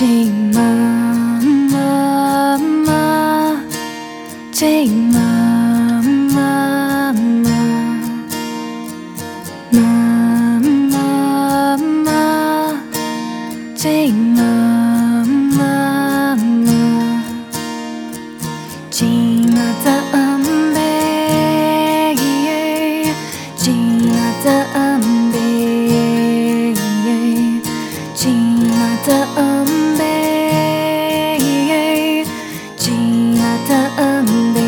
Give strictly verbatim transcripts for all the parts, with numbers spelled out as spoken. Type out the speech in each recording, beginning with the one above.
Mama, take Mama, Mama, take Mama, Gina the Ambe, Gina the Ambe, Gina the Ambe, Gina the Ambe.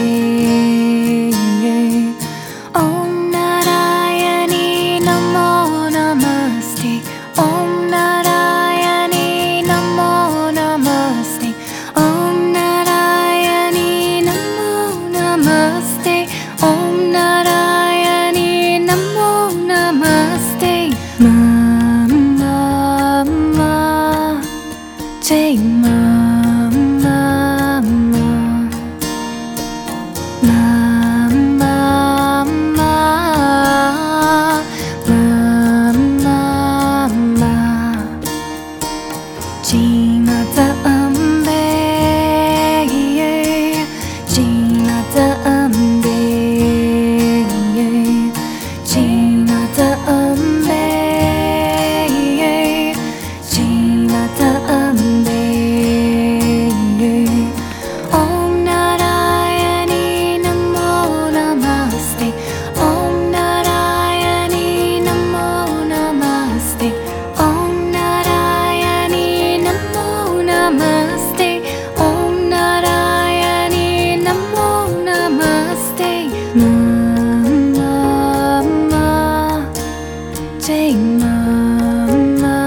Om Narayani Namo Namaste. Om Narayani Namo Namaste. Om Narayani Namo Namaste. Om Narayani Namo Namaste. Mama, take Mama, Mama, Mama, Gina the Ambe, Gina the Ambe, Gina the Ambe, Gina the Ambe. Om Narayani Namo Namaste. Om Narayani Namo Namaste. Om Narayani Namo Namaste. Om Narayani Namo Namaste. Mama, take Mama,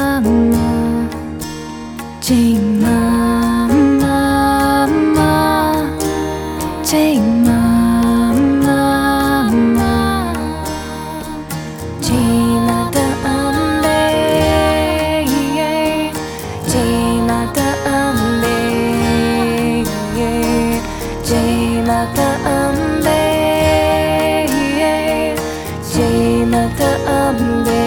take Mama, take Mama, Gina the Ambe, Gina the Ambe, Gina the Ambe, Gina the Ambe.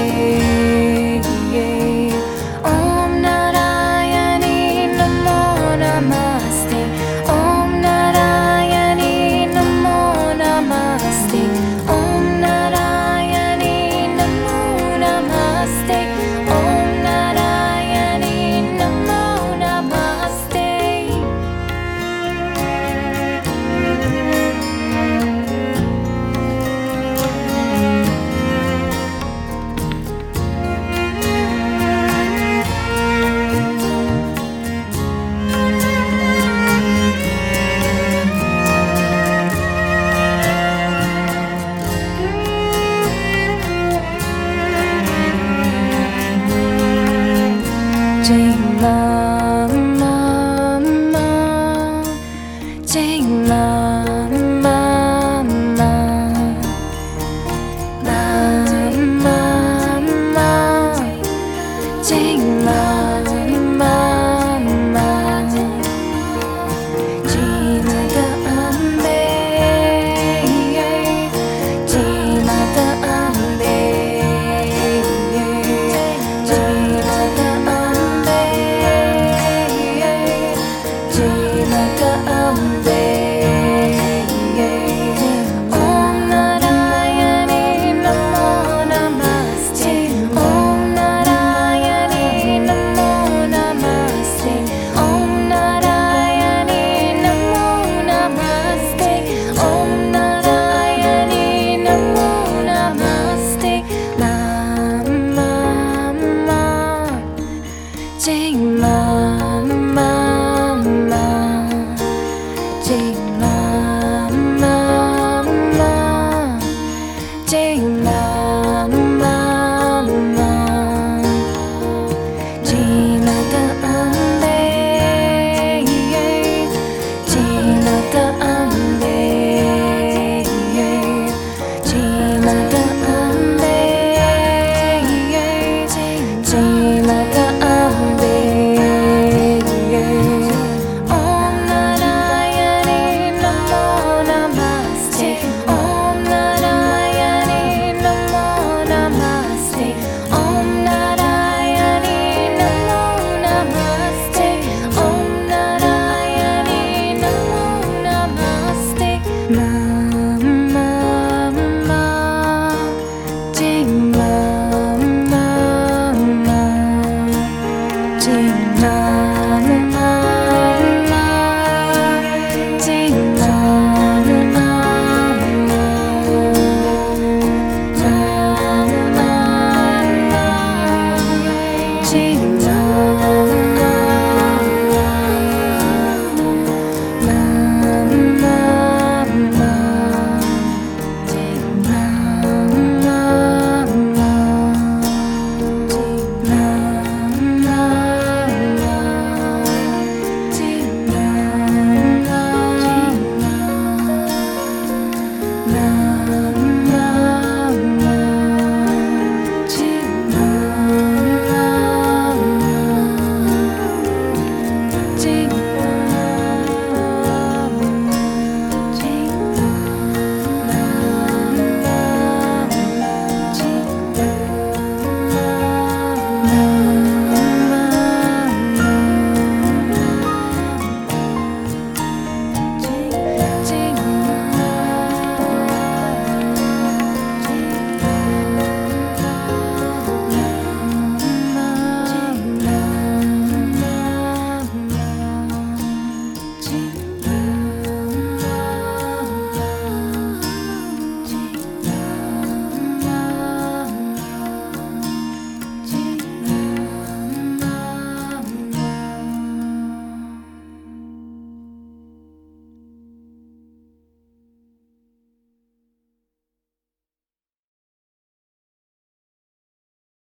Om Narayani Namo Namaste. Om Narayani Namo Namaste. Om Narayani Namo Namaste. Om Narayani Namo Namaste. Take Mama, take Mama, Mama, take Mama.